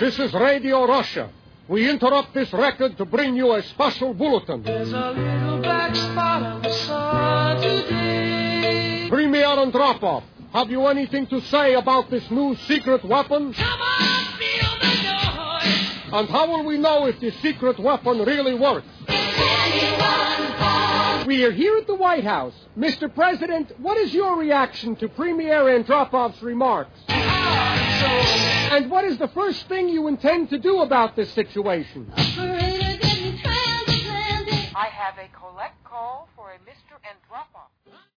This is Radio Russia. We interrupt this record to bring you a special bulletin. There's a little black spot on the sun today. Premiere and drop-off. Have you anything to say about this new secret weapon? Come on, feel the noise. And how will we know if this secret weapon really works? We are here at the White House. Mr. President, what is your reaction to Premier and Drop-Off's remarks? And what is the first thing you intend to do about this situation? I have a collect call for a Mr. and Drop-Off.